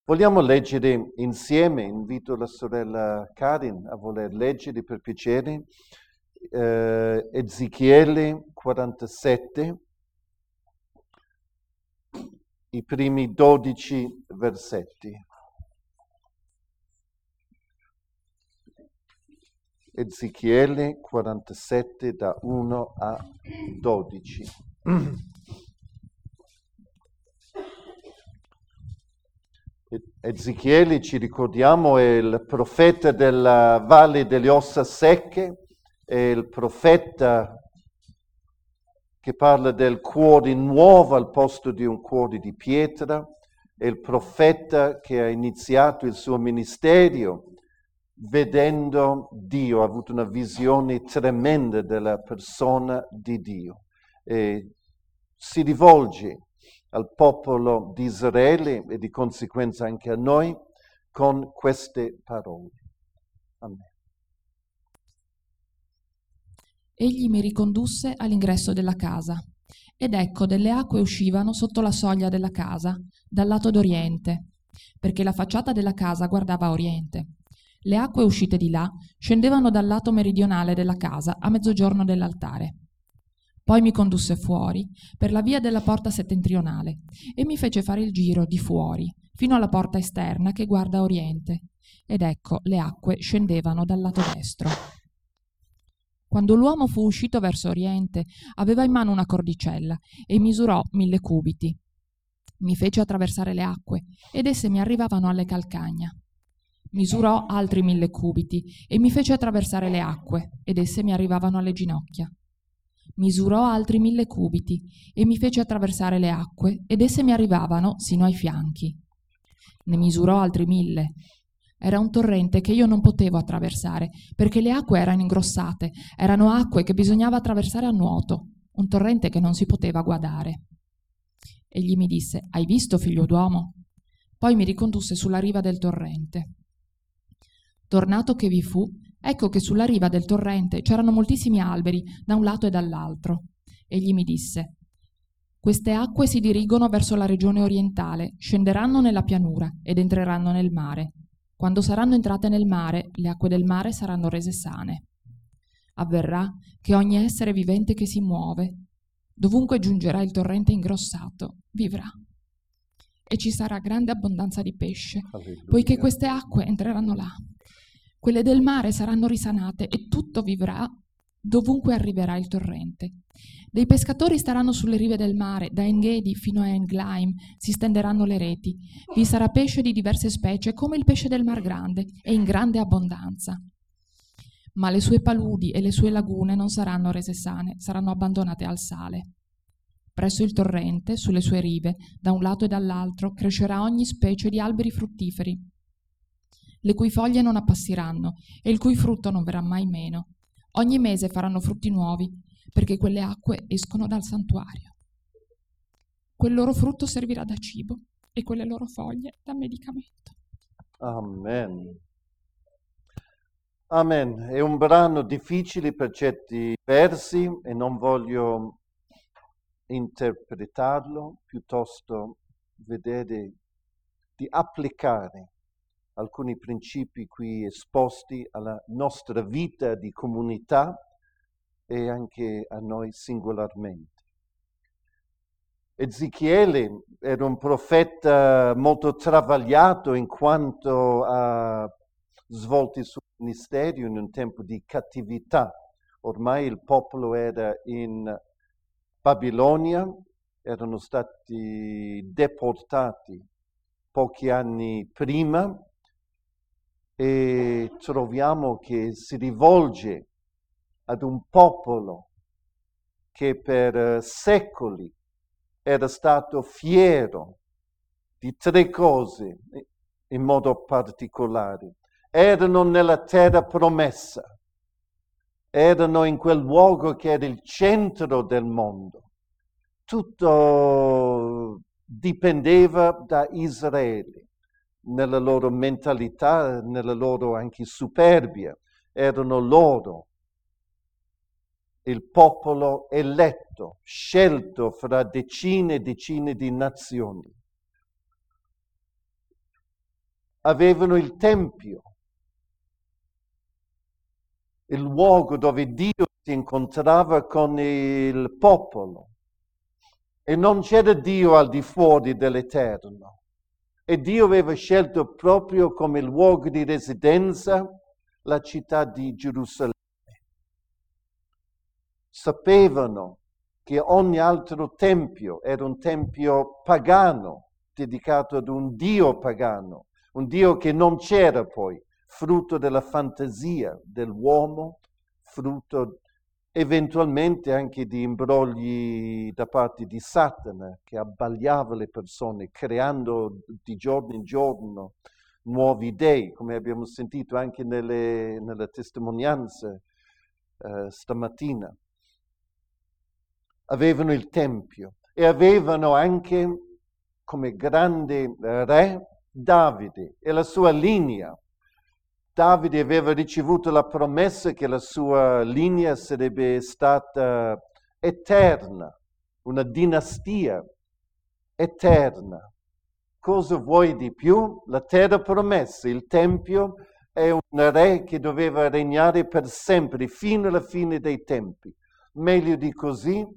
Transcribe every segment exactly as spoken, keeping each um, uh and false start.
Vogliamo leggere insieme, invito la sorella Karin a voler leggere per piacere, eh, Ezechiele quarantasette, i primi dodici versetti. Ezechiele quarantasette da uno a dodici. Ezechiele, ci ricordiamo, è il profeta della Valle delle Ossa Secche, è il profeta che parla del cuore nuovo al posto di un cuore di pietra, è il profeta che ha iniziato il suo ministero vedendo Dio, ha avuto una visione tremenda della persona di Dio e si rivolge al popolo di Israele e di conseguenza anche a noi con queste parole. Amen. Egli mi ricondusse all'ingresso della casa, ed ecco delle acque uscivano sotto la soglia della casa, dal lato d'oriente, perché la facciata della casa guardava a oriente. Le acque uscite di là scendevano dal lato meridionale della casa, a mezzogiorno dell'altare. Poi mi condusse fuori, per la via della porta settentrionale, e mi fece fare il giro di fuori, fino alla porta esterna che guarda a oriente, ed ecco le acque scendevano dal lato destro. Quando l'uomo fu uscito verso oriente, aveva in mano una cordicella e misurò mille cubiti. Mi fece attraversare le acque ed esse mi arrivavano alle calcagna. Misurò altri mille cubiti e mi fece attraversare le acque ed esse mi arrivavano alle ginocchia. Misurò altri mille cubiti e mi fece attraversare le acque ed esse mi arrivavano sino ai fianchi. Ne misurò altri mille. Era un torrente che io non potevo attraversare, perché le acque erano ingrossate, erano acque che bisognava attraversare a nuoto, un torrente che non si poteva guardare. Egli mi disse: «Hai visto, figlio d'uomo?» Poi mi ricondusse sulla riva del torrente. Tornato che vi fu, ecco che sulla riva del torrente c'erano moltissimi alberi, da un lato e dall'altro. Egli mi disse: «Queste acque si dirigono verso la regione orientale, scenderanno nella pianura ed entreranno nel mare. Quando saranno entrate nel mare, le acque del mare saranno rese sane. Avverrà che ogni essere vivente che si muove, dovunque giungerà il torrente ingrossato, vivrà. E ci sarà grande abbondanza di pesce, Alleluia. Poiché queste acque entreranno là. Quelle del mare saranno risanate e tutto vivrà dovunque arriverà il torrente. Dei pescatori staranno sulle rive del mare, da Engedi fino a Englaim si stenderanno le reti. Vi sarà pesce di diverse specie, come il pesce del Mar Grande, e in grande abbondanza. Ma le sue paludi e le sue lagune non saranno rese sane, saranno abbandonate al sale. Presso il torrente, sulle sue rive, da un lato e dall'altro, crescerà ogni specie di alberi fruttiferi, le cui foglie non appassiranno e il cui frutto non verrà mai meno. Ogni mese faranno frutti nuovi, perché quelle acque escono dal santuario. Quel loro frutto servirà da cibo e quelle loro foglie da medicamento». Amen. Amen. È un brano difficile per certi versi e non voglio interpretarlo, piuttosto vedere di applicare alcuni principi qui esposti alla nostra vita di comunità e anche a noi singolarmente. Ezechiele era un profeta molto travagliato in quanto ha svolto il suo ministero in un tempo di cattività. Ormai il popolo era in Babilonia, erano stati deportati pochi anni prima e troviamo che si rivolge ad un popolo che per secoli era stato fiero di tre cose in modo particolare. Erano nella terra promessa, erano in quel luogo che era il centro del mondo. Tutto dipendeva da Israele, nella loro mentalità, nella loro anche superbia. Erano loro il popolo eletto, scelto fra decine e decine di nazioni. avevano il Tempio, il luogo dove Dio si incontrava con il popolo. E non c'era Dio al di fuori dell'Eterno. E Dio aveva scelto proprio come luogo di residenza la città di Gerusalemme. Sapevano che ogni altro tempio era un tempio pagano, dedicato ad un Dio pagano, un Dio che non c'era poi, frutto della fantasia dell'uomo, frutto eventualmente anche di imbrogli da parte di Satana, che abbagliava le persone, creando di giorno in giorno nuovi dei, come abbiamo sentito anche nelle, nelle testimonianze eh, stamattina. Avevano il Tempio e avevano anche come grande re Davide e la sua linea. Davide aveva ricevuto la promessa che la sua linea sarebbe stata eterna, una dinastia eterna. Cosa vuoi di più? La terra promessa, il Tempio è un re che doveva regnare per sempre, fino alla fine dei tempi. Meglio di così,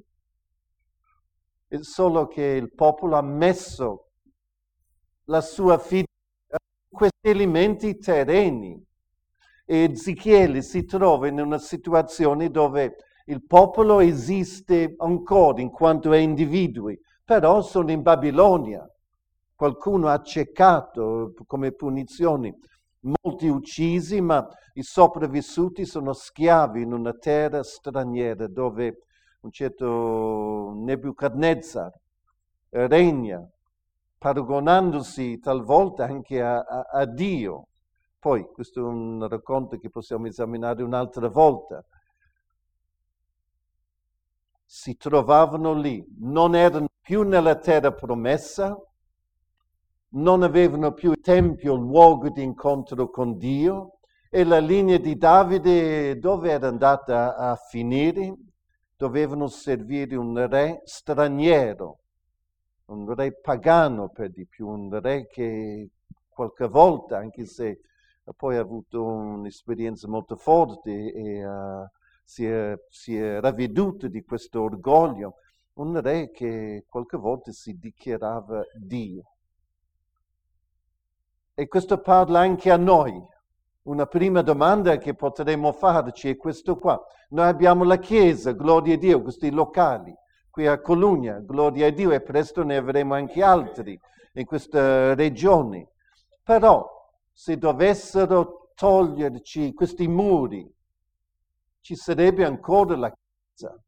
è solo che il popolo ha messo la sua fiducia in questi elementi terreni. E Ezechiele si trova in una situazione dove il popolo esiste ancora in quanto è individui, però sono in Babilonia. Qualcuno ha accecato come punizioni, molti uccisi, ma i sopravvissuti sono schiavi in una terra straniera dove un certo Nebuchadnezzar regna, paragonandosi talvolta anche a, a, a Dio. Poi questo è un racconto che possiamo esaminare un'altra volta. Si trovavano lì, non erano più nella terra promessa, non avevano più il Tempio, il luogo di incontro con Dio, e la linea di Davide dove era andata a finire? Dovevano servire un re straniero, un re pagano per di più, un re che qualche volta, anche se poi ha avuto un'esperienza molto forte e uh, si, è, si è ravveduto di questo orgoglio, un re che qualche volta si dichiarava Dio. E questo parla anche a noi. Una prima domanda che potremmo farci è questo qua. Noi abbiamo la Chiesa, gloria a Dio, questi locali, qui a Colugna, gloria a Dio, e presto ne avremo anche altri in questa regione. Però, se dovessero toglierci questi muri, ci sarebbe ancora la Chiesa.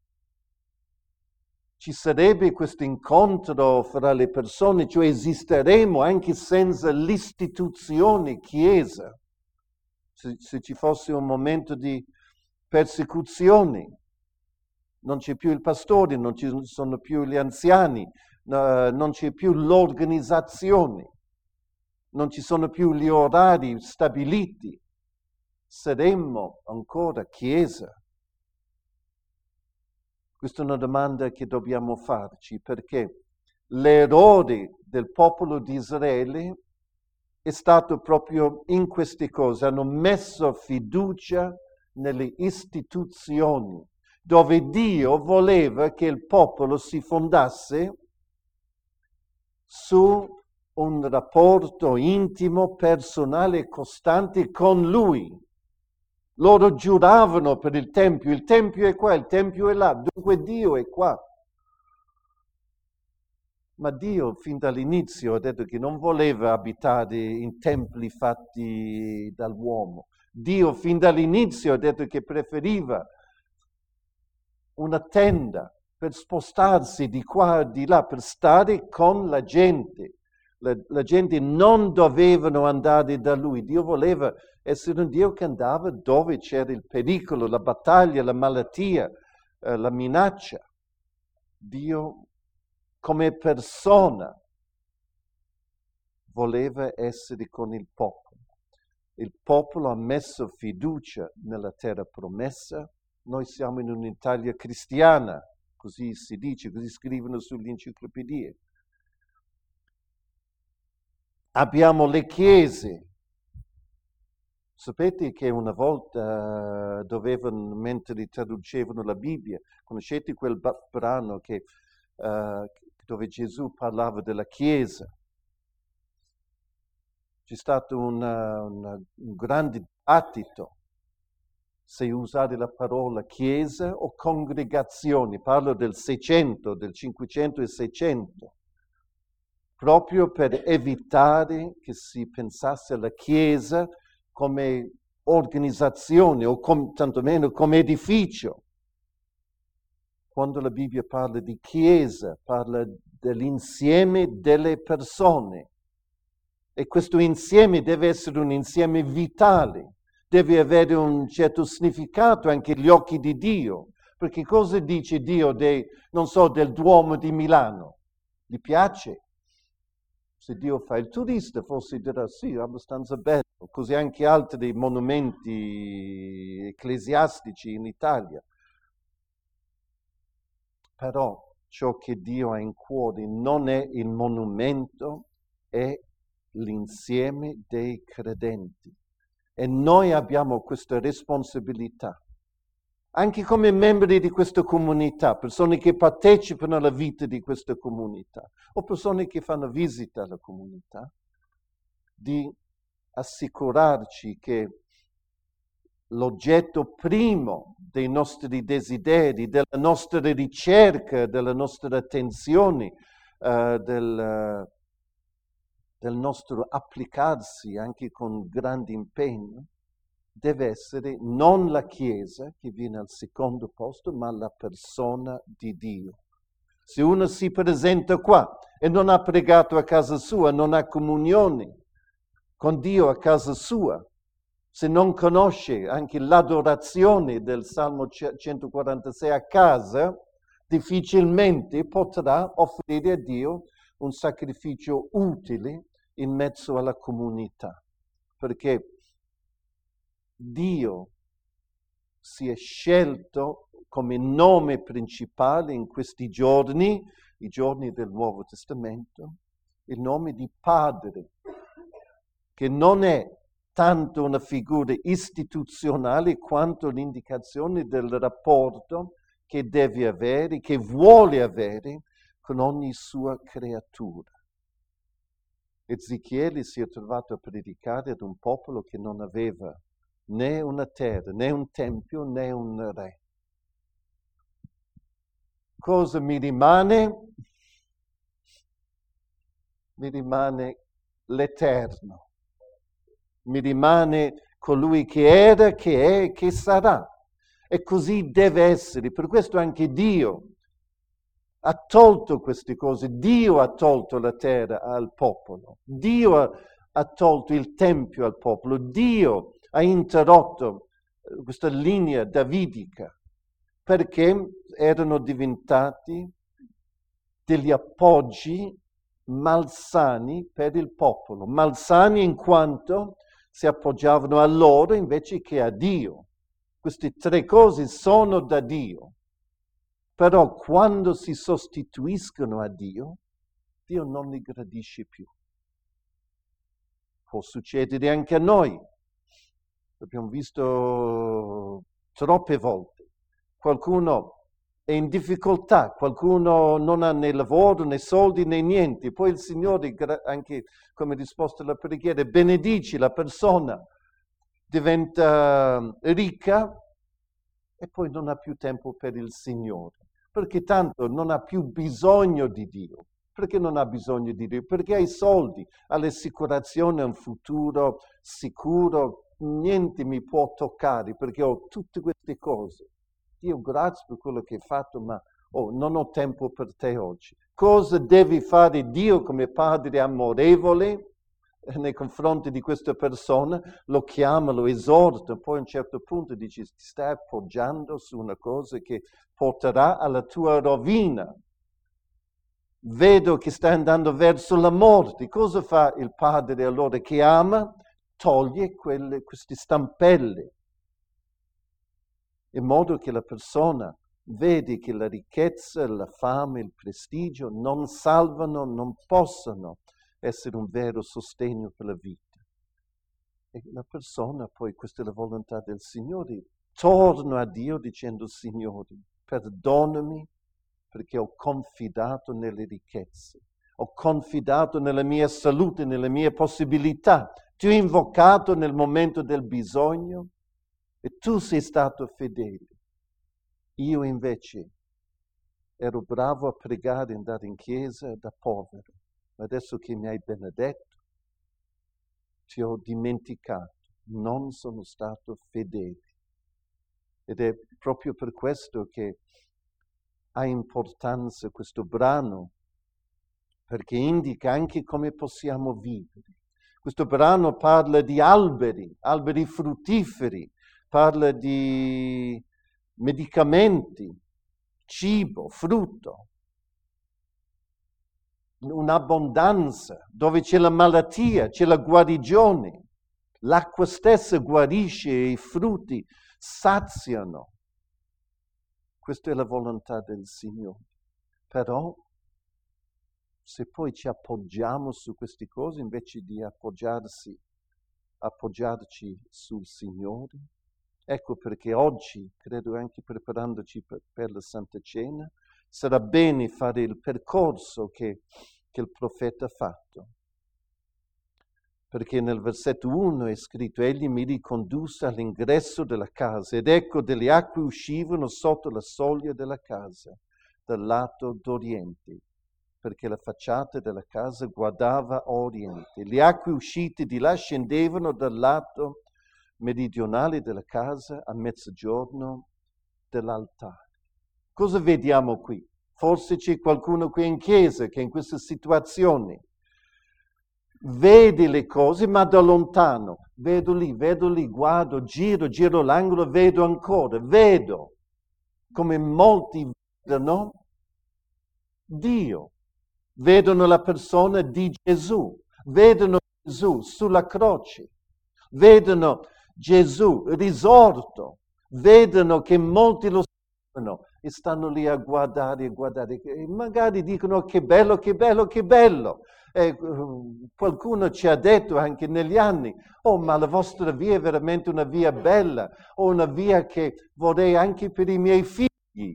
Ci sarebbe questo incontro fra le persone, cioè esisteremo anche senza l'istituzione Chiesa. Se, se ci fosse un momento di persecuzione, non c'è più il pastore, non ci sono più gli anziani, uh, non c'è più l'organizzazione, non ci sono più gli orari stabiliti, saremmo ancora Chiesa? Questa è una domanda che dobbiamo farci, perché l'errore del popolo di Israele è stato proprio in queste cose. Hanno messo fiducia nelle istituzioni, dove Dio voleva che il popolo si fondasse su un rapporto intimo, personale e costante con Lui. Loro giuravano per il Tempio, il Tempio è qua, il Tempio è là, dunque Dio è qua. Ma Dio fin dall'inizio ha detto che non voleva abitare in templi fatti dall'uomo. Dio fin dall'inizio ha detto che preferiva una tenda per spostarsi di qua e di là, per stare con la gente. La, la gente non dovevano andare da Lui. Dio voleva essere un Dio che andava dove c'era il pericolo, la battaglia, la malattia, eh, la minaccia. Dio come persona voleva essere con il popolo. Il popolo ha messo fiducia nella terra promessa. Noi siamo in un'Italia cristiana, così si dice, così scrivono sulle enciclopedie. Abbiamo le chiese Sapete che una volta dovevano, mentre traducevano la Bibbia, conoscete quel brano che, uh, dove Gesù parlava della Chiesa? C'è stato una, una, un grande dibattito se usare la parola Chiesa o congregazioni. Parlo del Seicento, del Cinquecento e Seicento, proprio per evitare che si pensasse alla Chiesa come organizzazione o com, tantomeno come edificio. Quando la Bibbia parla di Chiesa, parla dell'insieme delle persone. E questo insieme deve essere un insieme vitale, deve avere un certo significato anche agli occhi di Dio. Perché cosa dice Dio dei, non so, del Duomo di Milano? Gli piace? Se Dio fa il turista, forse dirà sì, è abbastanza bello. Così anche altri monumenti ecclesiastici in Italia. Però ciò che Dio ha in cuore non è il monumento, è l'insieme dei credenti. E noi abbiamo questa responsabilità. Anche come membri di questa comunità, persone che partecipano alla vita di questa comunità, o persone che fanno visita alla comunità, di assicurarci che l'oggetto primo dei nostri desideri, della nostra ricerca, della nostra attenzione, uh, del, uh, del nostro applicarsi anche con grande impegno, deve essere non la Chiesa che viene al secondo posto, ma la persona di Dio. Se uno si presenta qua e non ha pregato a casa sua, non ha comunione con Dio a casa sua, se non conosce anche l'adorazione del Salmo centoquarantasei a casa, difficilmente potrà offrire a Dio un sacrificio utile in mezzo alla comunità, perché Dio si è scelto come nome principale in questi giorni, i giorni del Nuovo Testamento, il nome di Padre, che non è tanto una figura istituzionale quanto l'indicazione del rapporto che deve avere, che vuole avere con ogni sua creatura. Ezechiele si è trovato a predicare ad un popolo che non aveva né una terra, né un tempio, né un re. Cosa mi rimane? Mi rimane l'Eterno. Mi rimane colui che era, che è e che sarà. E così deve essere. Per questo anche Dio ha tolto queste cose. Dio ha tolto la terra al popolo. Dio ha, ha tolto il tempio al popolo. Dio ha interrotto questa linea davidica perché erano diventati degli appoggi malsani per il popolo. Malsani in quanto si appoggiavano a loro invece che a Dio. Queste tre cose sono da Dio. Però quando si sostituiscono a Dio, Dio non li gradisce più. Può succedere anche a noi. L'abbiamo visto troppe volte. Qualcuno è in difficoltà, qualcuno non ha né lavoro, né soldi, né niente. Poi il Signore, anche come risposta alla preghiera, benedice la persona, diventa ricca e poi non ha più tempo per il Signore. Perché tanto non ha più bisogno di Dio. Perché non ha bisogno di Dio? Perché ha i soldi, ha l'assicurazione, un futuro sicuro, niente mi può toccare perché ho tutte queste cose. Dio, grazie per quello che hai fatto, ma oh, non ho tempo per te oggi. Cosa deve fare Dio come Padre amorevole nei confronti di questa persona? Lo chiama, lo esorta, poi a un certo punto dice, ti stai appoggiando su una cosa che porterà alla tua rovina. Vedo che stai andando verso la morte. Cosa fa il Padre allora che ama? Toglie quelle, queste stampelle, in modo che la persona vede che la ricchezza, la fame, il prestigio non salvano, non possono essere un vero sostegno per la vita. E la persona, poi questa è la volontà del Signore, torna a Dio dicendo: Signore, perdonami perché ho confidato nelle ricchezze, ho confidato nella mia salute, nelle mie possibilità, ti ho invocato nel momento del bisogno e tu sei stato fedele. Io invece ero bravo a pregare e andare in chiesa da povero, ma adesso che mi hai benedetto, ti ho dimenticato, non sono stato fedele. Ed è proprio per questo che ha importanza questo brano, perché indica anche come possiamo vivere. Questo brano parla di alberi, alberi fruttiferi, parla di medicamenti, cibo, frutto, un'abbondanza, dove c'è la malattia, c'è la guarigione. L'acqua stessa guarisce e i frutti saziano. Questa è la volontà del Signore. Però, se poi ci appoggiamo su queste cose, invece di appoggiarsi, appoggiarci sul Signore, ecco perché oggi, credo anche preparandoci per, per la Santa Cena, sarà bene fare il percorso che, che il profeta ha fatto. Perché nel versetto uno è scritto: egli mi ricondusse all'ingresso della casa ed ecco delle acque uscivano sotto la soglia della casa, dal lato d'oriente, perché la facciata della casa guardava a oriente. Le acque uscite di là scendevano dal lato meridionale della casa a mezzogiorno dell'altare. Cosa vediamo qui? Forse c'è qualcuno qui in chiesa che in questa situazione vede le cose, ma da lontano. Vedo lì, vedo lì, guardo, giro, giro l'angolo, vedo ancora, vedo come molti vedono Dio, vedono la persona di Gesù, vedono Gesù sulla croce, vedono Gesù risorto, vedono che molti lo sanno e stanno lì a guardare e guardare e magari dicono: che bello, che bello, che bello. Eh, qualcuno ci ha detto anche negli anni: oh, ma la vostra via è veramente una via bella, o una via che vorrei anche per i miei figli.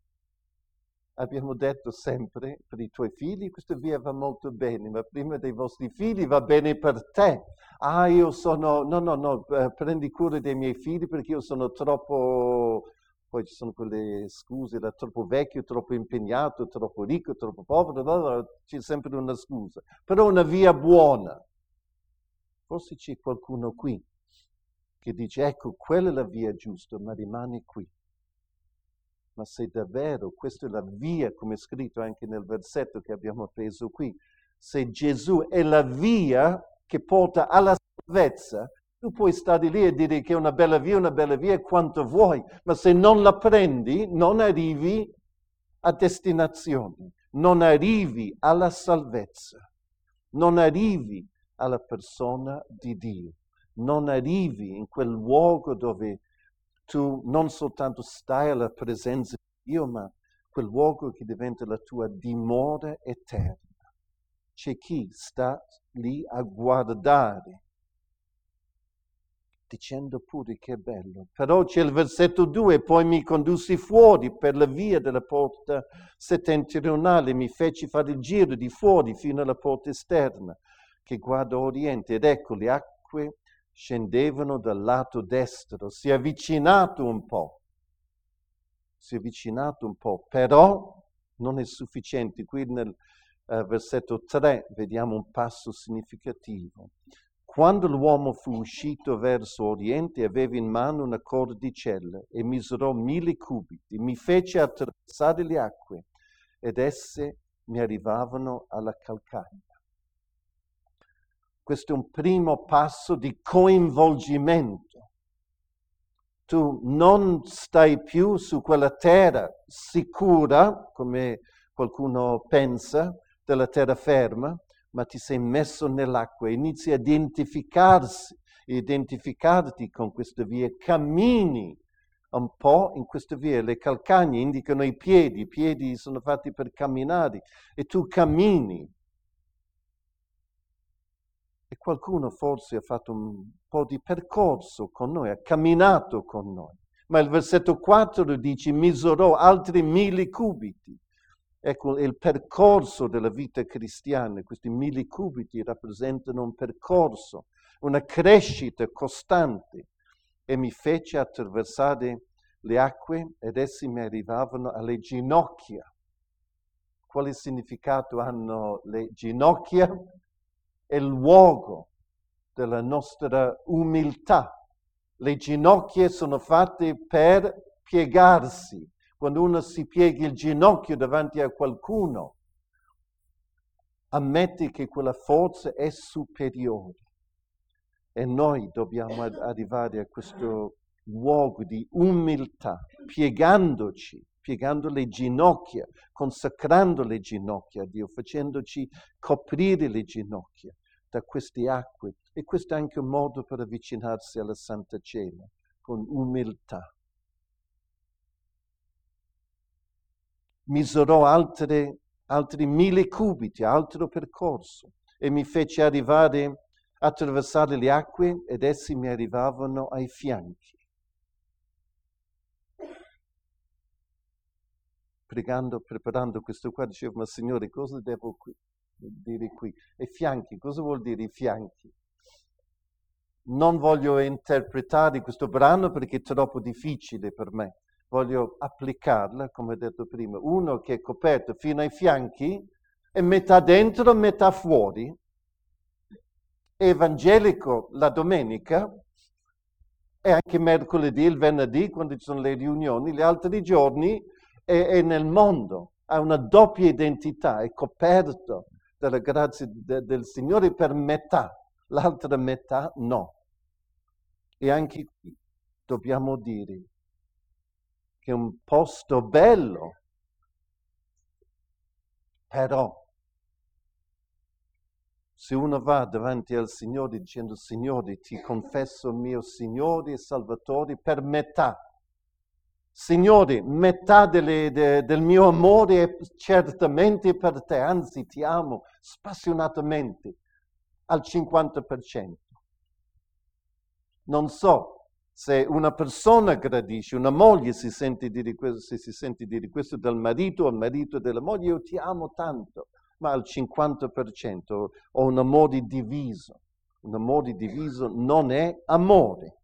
Abbiamo detto sempre: per i tuoi figli questa via va molto bene, ma prima dei vostri figli va bene per te. Ah, io sono, no, no, no, eh, prendi cura dei miei figli perché io sono troppo, poi ci sono quelle scuse, da troppo vecchio, troppo impegnato, troppo ricco, troppo povero, allora c'è sempre una scusa. Però una via buona. Forse c'è qualcuno qui che dice: ecco, quella è la via giusta, ma rimani qui. Ma se davvero questa è la via, come è scritto anche nel versetto che abbiamo preso qui, se Gesù è la via che porta alla salvezza, tu puoi stare lì e dire che è una bella via, una bella via quanto vuoi, ma se non la prendi non arrivi a destinazione, non arrivi alla salvezza, non arrivi alla persona di Dio, non arrivi in quel luogo dove tu non soltanto stai alla presenza di Dio, ma quel luogo che diventa la tua dimora eterna. C'è chi sta lì a guardare, dicendo pure che bello. Però c'è il versetto due: poi mi condussi fuori per la via della porta settentrionale, mi feci fare il giro di fuori fino alla porta esterna, che guarda a oriente, ed ecco le acque scendevano dal lato destro, si è avvicinato un po', si è avvicinato un po', però non è sufficiente. Qui nel uh, versetto tre vediamo un passo significativo. Quando l'uomo fu uscito verso oriente, aveva in mano una cordicella e misurò mille cubiti, mi fece attraversare le acque ed esse mi arrivavano alla calcagna. Questo è un primo passo di coinvolgimento. Tu non stai più su quella terra sicura, come qualcuno pensa, della terraferma, ma ti sei messo nell'acqua, inizi a identificarsi, identificarti con questa via, cammini un po' in questa via. Le calcagne indicano i piedi, i piedi sono fatti per camminare e tu cammini. E qualcuno forse ha fatto un po' di percorso con noi, ha camminato con noi. Ma il versetto quattro dice, misurò altri mille cubiti. Ecco, il percorso della vita cristiana, questi mille cubiti rappresentano un percorso, una crescita costante. E mi fece attraversare le acque ed essi mi arrivavano alle ginocchia. Quale significato hanno le ginocchia? È il luogo della nostra umiltà. Le ginocchia sono fatte per piegarsi. Quando uno si piega il ginocchio davanti a qualcuno, ammette che quella forza è superiore. E noi dobbiamo arrivare a questo luogo di umiltà, piegandoci, piegando le ginocchia, consacrando le ginocchia a Dio, facendoci coprire le ginocchia da queste acque. E questo è anche un modo per avvicinarsi alla Santa Cena, con umiltà. Misurò altre, altri mille cubiti, altro percorso, e mi fece arrivare, attraversare le acque, ed essi mi arrivavano ai fianchi. Pregando, preparando questo qua, dicevo, ma Signore, cosa devo qui, dire qui? E fianchi, cosa vuol dire i fianchi? Non voglio interpretare questo brano perché è troppo difficile per me. Voglio applicarla, come ho detto prima. Uno che è coperto fino ai fianchi è metà dentro, metà fuori. È evangelico la domenica e anche mercoledì, il venerdì, quando ci sono le riunioni, gli altri giorni è, è nel mondo. Ha una doppia identità, è coperto dalla grazia de, del Signore per metà, l'altra metà no. E anche qui dobbiamo dire che è un posto bello, però se uno va davanti al Signore dicendo Signore ti confesso mio Signore e Salvatore per metà, Signore metà delle, de, del mio amore è certamente per te, anzi ti amo spassionatamente al cinquanta per cento. Non so se una persona gradisce, una moglie si sente dire questo, se si sente dire questo del marito o il marito della moglie, io ti amo tanto, ma al cinquanta per cento ho un amore diviso. Un amore diviso non è amore.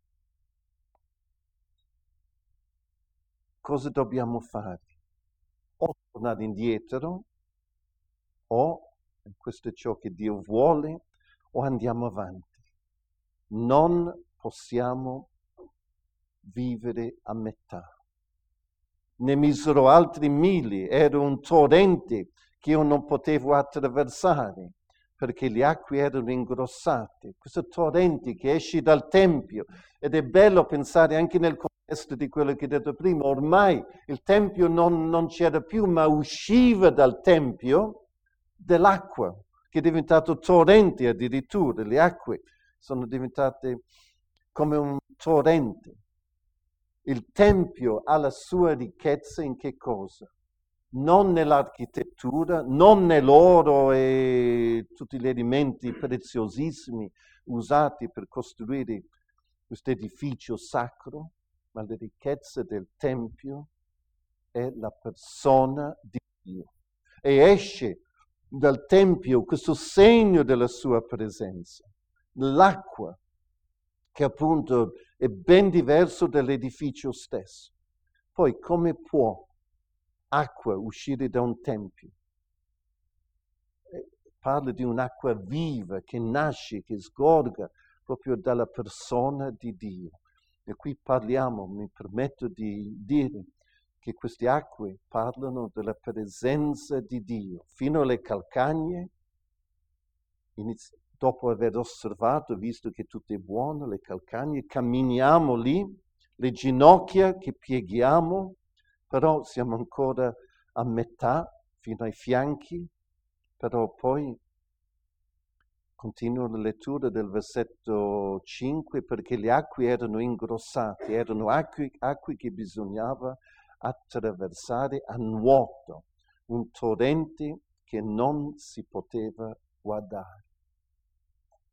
Cosa dobbiamo fare? O tornare indietro, o, questo è ciò che Dio vuole, o andiamo avanti. Non possiamo vivere a metà. Ne misero altri mille, era un torrente che io non potevo attraversare perché le acque erano ingrossate. Questo torrente che esce dal Tempio, ed è bello pensare anche nel contesto di quello che ho detto prima, ormai il Tempio non, non c'era più, ma usciva dal Tempio dell'acqua, che è diventato torrente addirittura, le acque sono diventate come un torrente. Il Tempio ha la sua ricchezza in che cosa? Non nell'architettura, non nell'oro e tutti gli elementi preziosissimi usati per costruire questo edificio sacro, ma la ricchezza del Tempio è la persona di Dio. E esce dal Tempio questo segno della sua presenza, l'acqua, che appunto è ben diverso dall'edificio stesso. Poi come può acqua uscire da un tempio? Parla di un'acqua viva che nasce, che sgorga proprio dalla persona di Dio. E qui parliamo, mi permetto di dire, che queste acque parlano della presenza di Dio. Fino alle calcagne, inizi- dopo aver osservato, visto che tutto è buono, le calcagne, camminiamo lì, le ginocchia che pieghiamo, però siamo ancora a metà, fino ai fianchi, però poi continuo la lettura del versetto cinque, perché le acque erano ingrossate, erano acque, acque che bisognava attraversare a nuoto, un torrente che non si poteva guardare.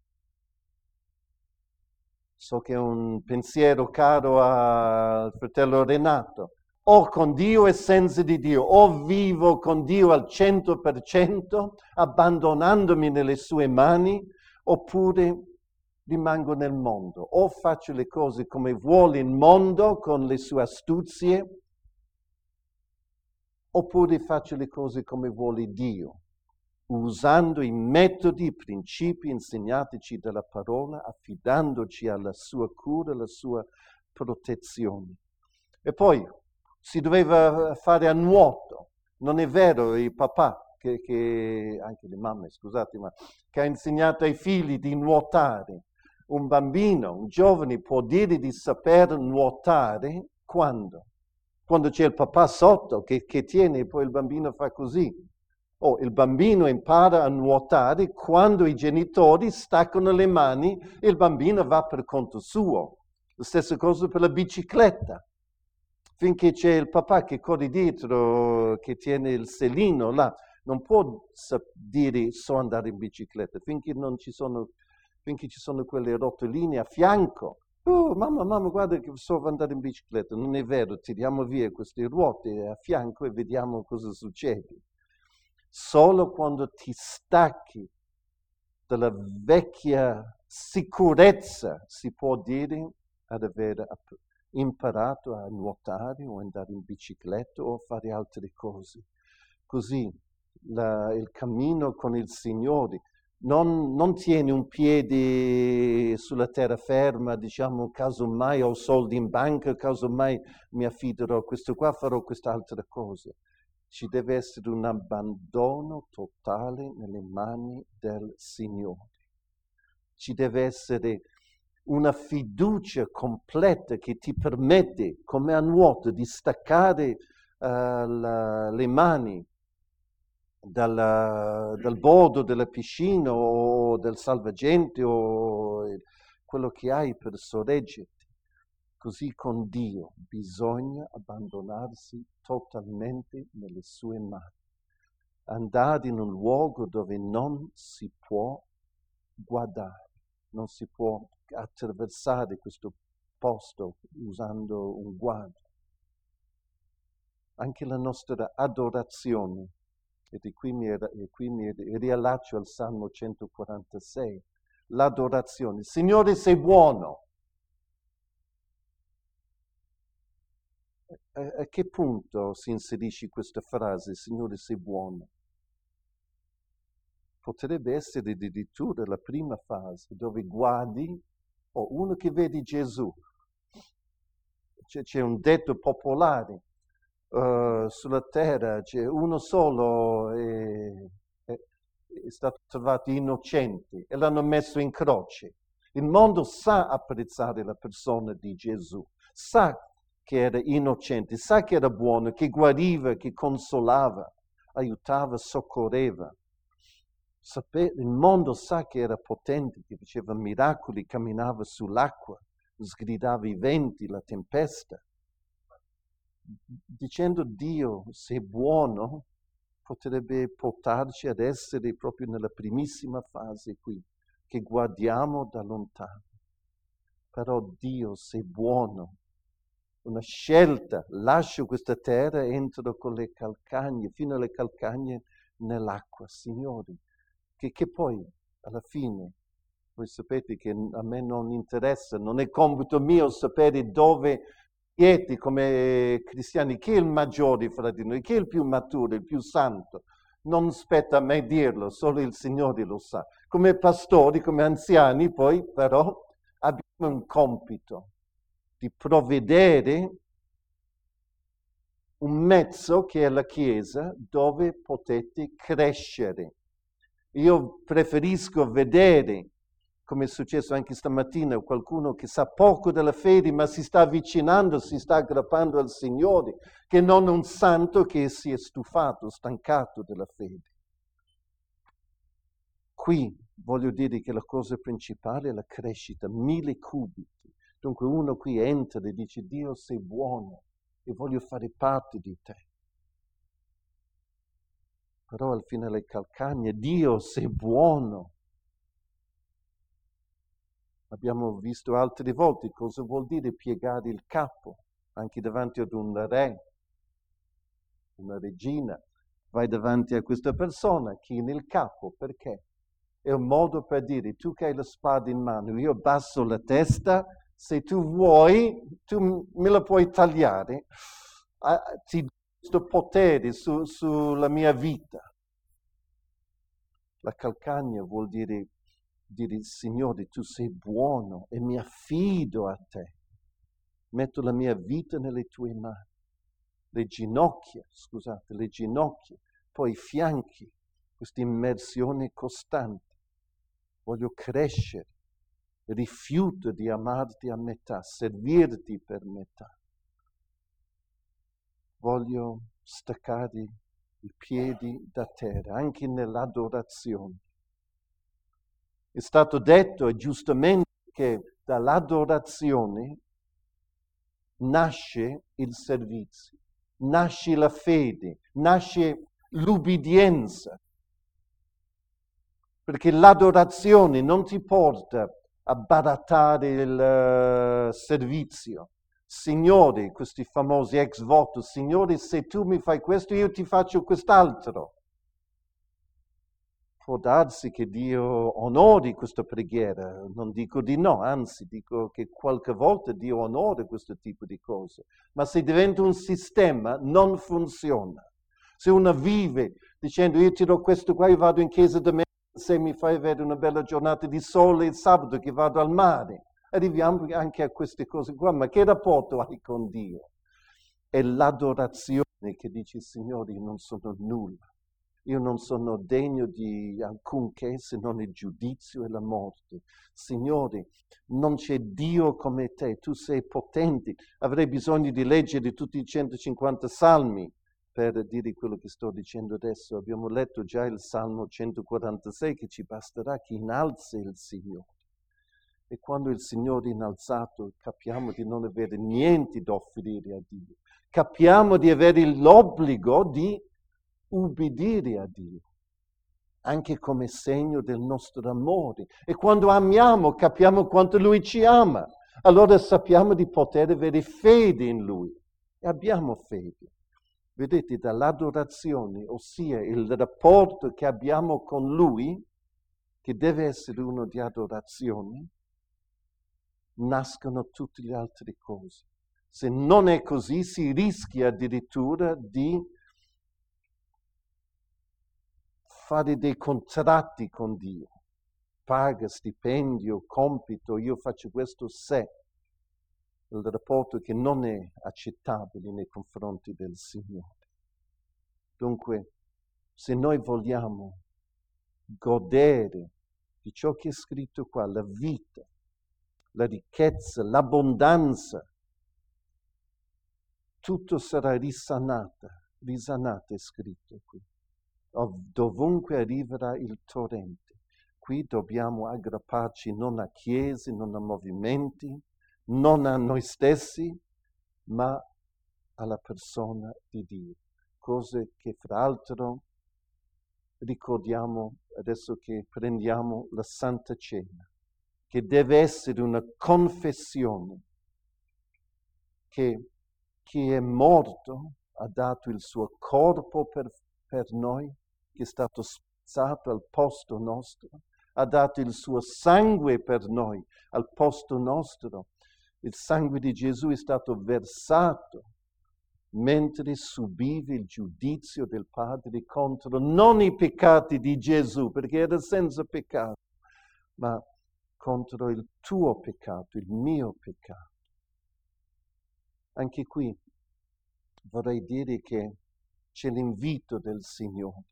So che è un pensiero caro al fratello Renato. O con Dio e senza di Dio, o vivo con Dio al cento per cento, abbandonandomi nelle sue mani, oppure rimango nel mondo. O faccio le cose come vuole il mondo, con le sue astuzie, oppure faccio le cose come vuole Dio, usando i metodi, i principi insegnatici dalla parola, affidandoci alla sua cura, alla sua protezione. E poi si doveva fare a nuoto. Non è vero il papà, che, che anche le mamme, scusate, ma che ha insegnato ai figli di nuotare. Un bambino, un giovane può dire di saper nuotare quando? Quando c'è il papà sotto che, che tiene e poi il bambino fa così. O il bambino impara a nuotare quando i genitori staccano le mani e il bambino va per conto suo. La stessa cosa per la bicicletta. Finché c'è il papà che corre dietro, che tiene il selino là, non può dire so andare in bicicletta. Finché non ci sono, finché ci sono quelle rotoline a fianco. Oh, mamma, mamma, guarda che so andare in bicicletta. Non è vero, tiriamo via queste ruote a fianco e vediamo cosa succede. Solo quando ti stacchi dalla vecchia sicurezza si può dire ad aver imparato a nuotare o andare in bicicletta o fare altre cose. Così la, il cammino con il Signore non, non tiene un piede sulla terraferma, diciamo, casomai ho soldi in banca, casomai mi affiderò a questo qua, farò quest'altra cosa. Ci deve essere un abbandono totale nelle mani del Signore. Ci deve essere una fiducia completa che ti permette, come a nuoto, di staccare uh, la, le mani dalla, dal bordo della piscina o del salvagente o quello che hai per sorreggerti. Così con Dio bisogna abbandonarsi totalmente nelle sue mani, andare in un luogo dove non si può guardare, non si può attraversare questo posto usando un guardo. Anche la nostra adorazione, e qui mi, e qui mi riallaccio al Salmo centoquarantasei, l'adorazione. Signore, sei buono. A che punto si inserisce questa frase, Signore sei buono? Potrebbe essere addirittura la prima fase dove guardi, o oh, uno che vede Gesù. C'è, c'è un detto popolare, uh, sulla terra c'è uno solo e è, è stato trovato innocente e l'hanno messo in croce. Il mondo sa apprezzare la persona di Gesù, sa che era innocente, sa che era buono, che guariva, che consolava, aiutava, soccorreva. Sape- il mondo sa che era potente, che faceva miracoli, camminava sull'acqua, sgridava i venti, la tempesta. Dicendo Dio, sei buono, potrebbe portarci ad essere proprio nella primissima fase qui, che guardiamo da lontano. Però Dio, sei buono. Una scelta, lascio questa terra e entro con le calcagne, fino alle calcagne nell'acqua, Signore, che, che poi alla fine, voi sapete che a me non interessa, non è compito mio sapere dove siete come cristiani, chi è il maggiore fra di noi, chi è il più maturo, il più santo, non spetta a me dirlo, solo il Signore lo sa. Come pastori, come anziani, poi però abbiamo un compito di provvedere un mezzo che è la Chiesa dove potete crescere. Io preferisco vedere, come è successo anche stamattina, qualcuno che sa poco della fede ma si sta avvicinando, si sta aggrappando al Signore, che non un santo che si è stufato, stancato della fede. Qui voglio dire che la cosa principale è la crescita, mille cubiti. Dunque uno qui entra e dice Dio sei buono e voglio fare parte di te. Però al fine le calcagne, Dio sei buono. Abbiamo visto altre volte cosa vuol dire piegare il capo, anche davanti ad un re, una regina. Vai davanti a questa persona, chini il capo, perché? È un modo per dire, tu che hai la spada in mano, io abbasso la testa, se tu vuoi, tu me la puoi tagliare, ah, ti do questo potere su, sulla mia vita. La calcagna vuol dire, dire, Signore, tu sei buono e mi affido a te. Metto la mia vita nelle tue mani. Le ginocchia, scusate, le ginocchia, poi i fianchi, questa immersione costante. Voglio crescere, rifiuto di amarti a metà, servirti per metà. Voglio staccare i piedi da terra, anche nell'adorazione. È stato detto, e giustamente, che dall'adorazione nasce il servizio, nasce la fede, nasce l'ubbidienza. Perché l'adorazione non ti porta a barattare il uh, servizio. Signore, questi famosi ex voto, Signore, se tu mi fai questo, io ti faccio quest'altro. Può darsi che Dio onori questa preghiera, non dico di no, anzi dico che qualche volta Dio onora questo tipo di cose. Ma se diventa un sistema, non funziona. Se uno vive dicendo io ti do questo qua, io vado in chiesa da me, se mi fai avere una bella giornata di sole il sabato che vado al mare, arriviamo anche a queste cose qua, ma che rapporto hai con Dio? È l'adorazione che dice, Signore, io non sono nulla, io non sono degno di alcunché se non il giudizio e la morte. Signore, non c'è Dio come te, tu sei potente, avrei bisogno di leggere tutti i centocinquanta salmi, per dire quello che sto dicendo adesso. Abbiamo letto già il Salmo centoquarantasei, che ci basterà che innalzi il Signore. E quando il Signore è innalzato, capiamo di non avere niente da offrire a Dio. Capiamo di avere l'obbligo di ubbidire a Dio, anche come segno del nostro amore. E quando amiamo, capiamo quanto Lui ci ama. Allora sappiamo di poter avere fede in Lui. E abbiamo fede. Vedete, dall'adorazione, ossia il rapporto che abbiamo con Lui, che deve essere uno di adorazione, nascono tutte le altre cose. Se non è così, si rischia addirittura di fare dei contratti con Dio. Paga, stipendio, compito, io faccio questo se. Il rapporto che non è accettabile nei confronti del Signore. Dunque, se noi vogliamo godere di ciò che è scritto qua, la vita, la ricchezza, l'abbondanza, tutto sarà risanata, risanata è scritto qui. Dovunque arriverà il torrente. Qui dobbiamo aggrapparci non a chiese, non a movimenti, non a noi stessi, ma alla persona di Dio. Cose che fra l'altro ricordiamo adesso che prendiamo la Santa Cena, che deve essere una confessione che chi è morto ha dato il suo corpo per, per noi, che è stato spezzato al posto nostro, ha dato il suo sangue per noi al posto nostro. Il sangue di Gesù è stato versato mentre subivi il giudizio del Padre contro non i peccati di Gesù, perché era senza peccato, ma contro il tuo peccato, il mio peccato. Anche qui vorrei dire che c'è l'invito del Signore.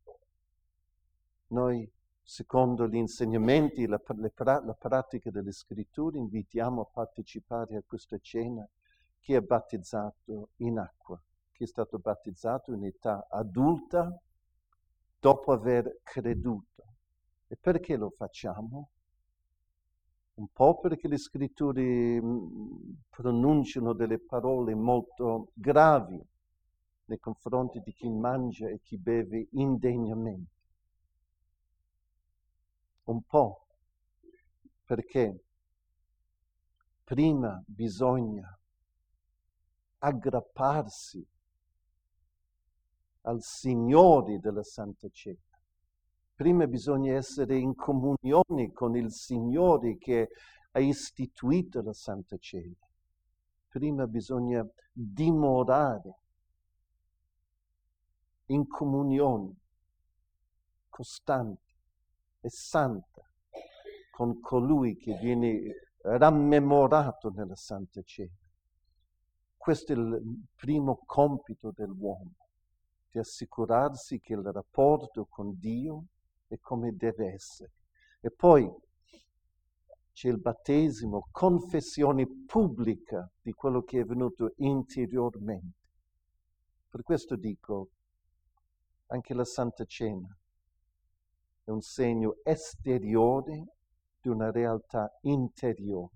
Noi, secondo gli insegnamenti, la, la, la pratica delle Scritture, invitiamo a partecipare a questa cena chi è battezzato in acqua, chi è stato battezzato in età adulta dopo aver creduto. E perché lo facciamo? Un po' perché le Scritture pronunciano delle parole molto gravi nei confronti di chi mangia e chi beve indegnamente. Un po' perché prima bisogna aggrapparsi al Signore della Santa Cena. Prima bisogna essere in comunione con il Signore che ha istituito la Santa Cena. Prima bisogna dimorare in comunione costante e santa con colui che viene rammemorato nella Santa Cena. Questo è il primo compito dell'uomo, di assicurarsi che il rapporto con Dio è come deve essere. E poi c'è il battesimo, confessione pubblica di quello che è venuto interiormente. Per questo dico, anche la Santa Cena è un segno esteriore di una realtà interiore.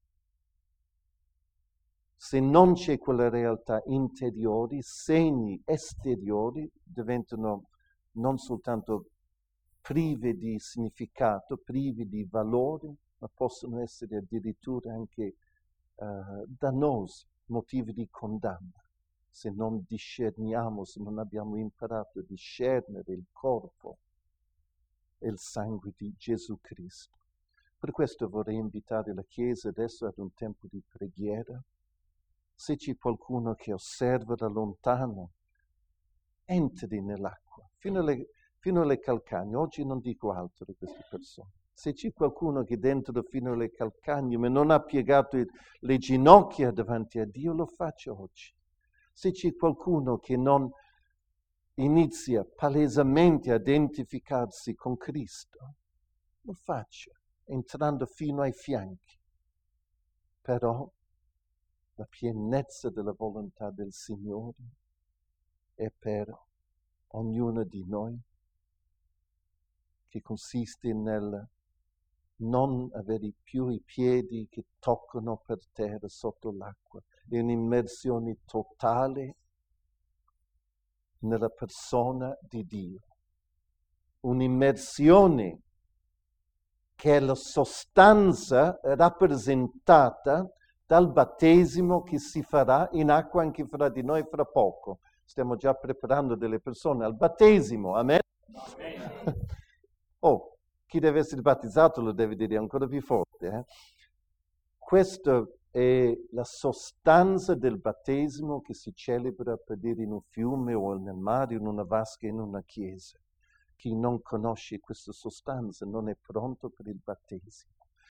Se non c'è quella realtà interiore, segni esteriori diventano non soltanto privi di significato, privi di valore, ma possono essere addirittura anche uh, dannosi, motivi di condanna, se non discerniamo, se non abbiamo imparato a discernere il corpo e il sangue di Gesù Cristo. Per questo vorrei invitare la Chiesa adesso ad un tempo di preghiera. Se c'è qualcuno che osserva da lontano, entri nell'acqua, fino alle, fino alle calcagne. Oggi non dico altro di queste persone. Se c'è qualcuno che dentro fino alle calcagne, ma non ha piegato le ginocchia davanti a Dio, lo faccia oggi. Se c'è qualcuno che non inizia palesemente a identificarsi con Cristo, lo faccia, entrando fino ai fianchi. Però la pienezza della volontà del Signore è per ognuno di noi, che consiste nel non avere più i piedi che toccano per terra sotto l'acqua, è un'immersione totale nella persona di Dio, un'immersione che è la sostanza rappresentata dal battesimo che si farà in acqua anche fra di noi fra poco. Stiamo già preparando delle persone al battesimo, amen? Amen. Oh, chi deve essere battezzato lo deve dire ancora più forte. Eh? Questa è la sostanza del battesimo che si celebra per dire in un fiume o nel mare, in una vasca, in una chiesa. Chi non conosce questa sostanza non è pronto per il battesimo.